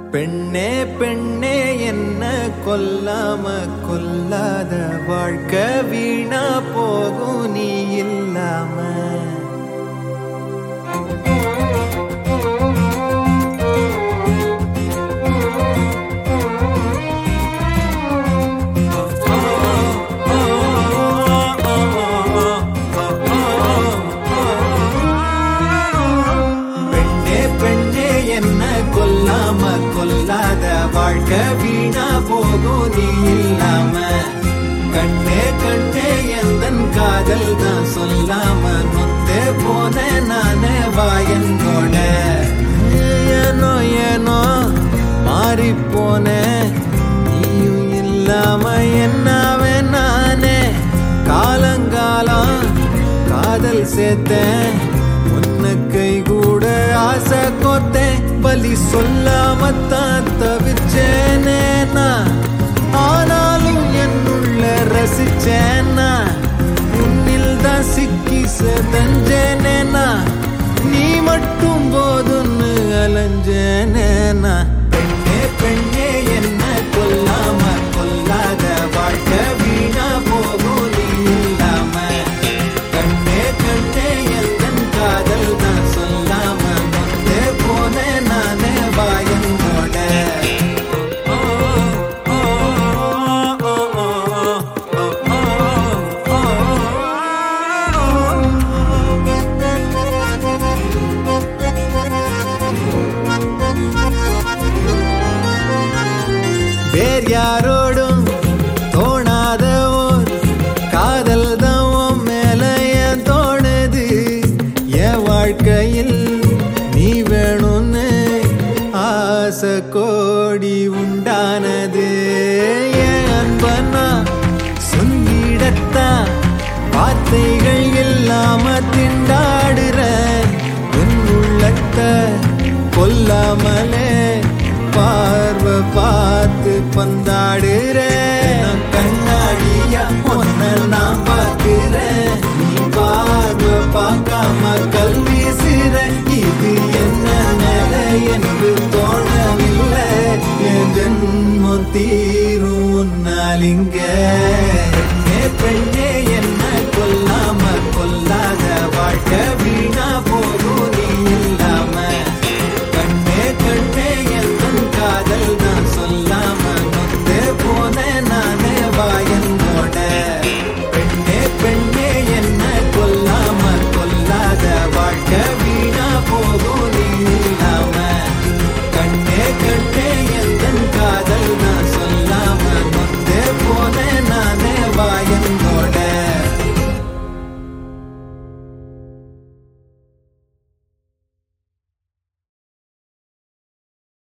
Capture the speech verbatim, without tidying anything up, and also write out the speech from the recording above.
பெண்ணே பெண்ணே என்ன கொல்லாம கொல்லாத வாழ்க்கை வீணா போகும் நீ இல்லாம. கொல்லாம கொல்லாத வாழ்க்கை வீணா போகும் நீ இல்லாம. கண்ணே கண்ணே எந்தன் காதல் தான் சொல்லாம நொத்தே போன நானே வாயனோட. ஏனோ ஏனோ மாறி போன நீயும் இல்லாம என்னாவே நானே. காலங்காலம் காதல் சேர்த்தேன் உன்னை கை கூட ஆசை கோத்தேன். பலி சொல்லாமத்தான் தவிச்சேனேனா ஆனாலும் என்னுள்ள ரசிச்சேனா. உன்னில் தான் சிக்கி செதஞ்சேனேனா நீ மட்டும் போதுன்னு அலைஞ்சேனேனா. பெண்ணே பெண்ணே என்ன கொல்லாம கொல்லாத வாழ்க்கை வீணா போகும் நீ இல்லாம. கண்ணே கண்ணே எந்தன் காதல் தான் சொல்லாம நொந்தே போனேன் நானே வாயனோட. வேறு யாரோடும் தோணாத ஓர் காதல் தான் உன் மேல ஏன் தோணுது. என் வாழ்க்கையில் நீ வேணும்னு ஆசை கோடி உண்டானது. என் அன்பனா சொல்லிடத்தான் வார்த்தைகள் இல்லாம திண்டாடுற. என் உள்ளத்தை கொல்லாமலே பார்வை பார்த்து பந்தாடுறேன். கண்ணாடியா ஒன்ன நான் பார்க்கிறேன் நீ பார்வை பார்க்காம கல் வீசுற. இது என்ன நிலை என்று தோணவில்லை. என் ஜென்மம் தீரும் உன்னாலிங்க. பெண்ணே பெண்ணே என்ன கொல்லாம கொல்லாத வாழ்க்கை